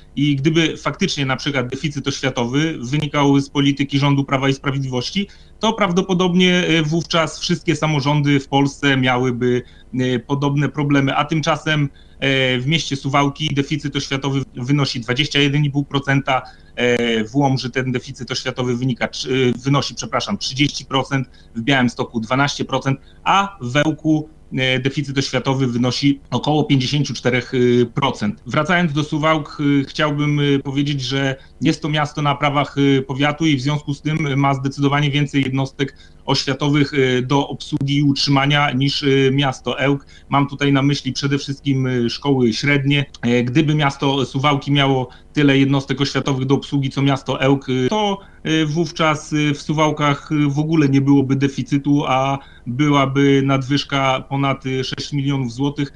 i gdyby faktycznie na przykład deficyt oświatowy wynikał z polityki rządu Prawa i Sprawiedliwości, to prawdopodobnie wówczas wszystkie samorządy w Polsce miałyby podobne problemy, a tymczasem w mieście Suwałki deficyt oświatowy wynosi 21,5%, w Łomży ten deficyt oświatowy wynosi 30%, w Białymstoku 12%, a w Wełku deficyt oświatowy wynosi około 54%. Wracając do Suwałk, chciałbym powiedzieć, że jest to miasto na prawach powiatu i w związku z tym ma zdecydowanie więcej jednostek oświatowych do obsługi i utrzymania niż miasto Ełk. Mam tutaj na myśli przede wszystkim szkoły średnie. Gdyby miasto Suwałki miało tyle jednostek oświatowych do obsługi co miasto Ełk, to wówczas w Suwałkach w ogóle nie byłoby deficytu, a byłaby nadwyżka ponad 6 milionów złotych,